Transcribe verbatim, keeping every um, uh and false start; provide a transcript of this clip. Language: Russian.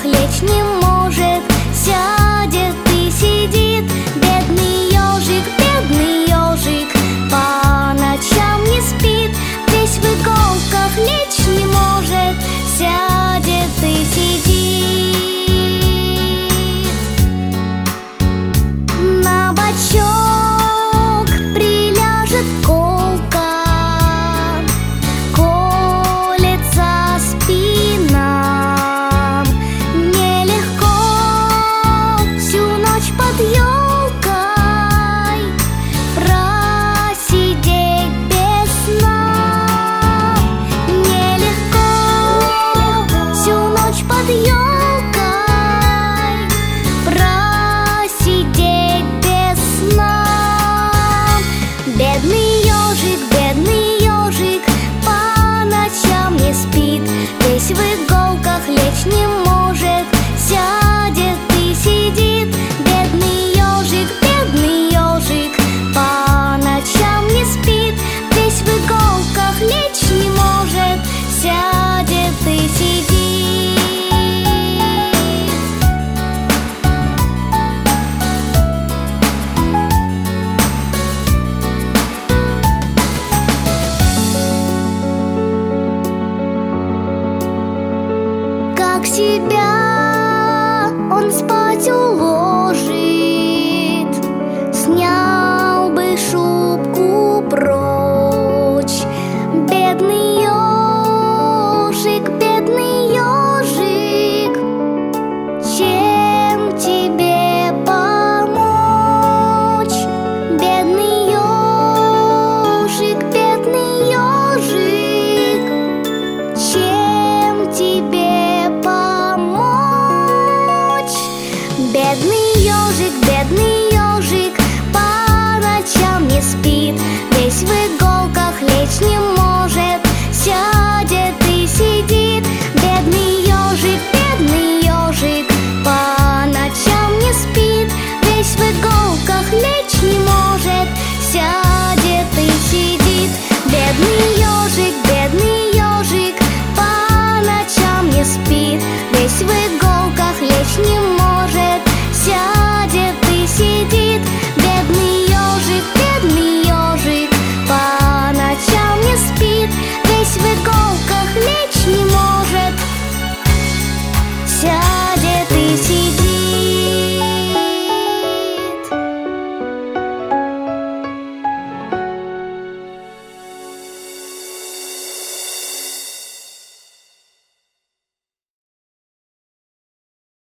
иголках лечь не может. Сядет и сидит бедный ежик, бедный ежик, по ночам не спит, весь в иголках лечь не может. Сядет и сидит. На бочок приляжет колка, колется спина. Нелегко всю ночь под елкой просидеть без сна. Нелегко всю ночь под елкой просидеть без сна. Бедный ежик, бедный ежик, по ночам не спит, весь в иголках лечь не может. Сядет и сидит бедный ежик, бедный ежик, по ночам не спит, весь в иголках лечь не может. Сядет и сидит. Как себя он спать уложит, снял бы шубку прочь. Бедный ежик, бедный ежик, чем тебе помочь? Бедный ежик, бедный ежик, чем тебе помочь? Бедный ежик, бедный ежик, по ночам не спит, весь в иголках лечь не может. Сядет и сидит бедный ежик, бедный ежик, по ночам не спит, весь в иголках лечь не может. Сядет и сидит бедный ежик, бедный ежик, по ночам не спит, весь в иголках лечь не может. Сядет и сидит бедный ежик, бедный ежик, по ночам не спит, весь в иголках лечь не может. Сядет и сидит.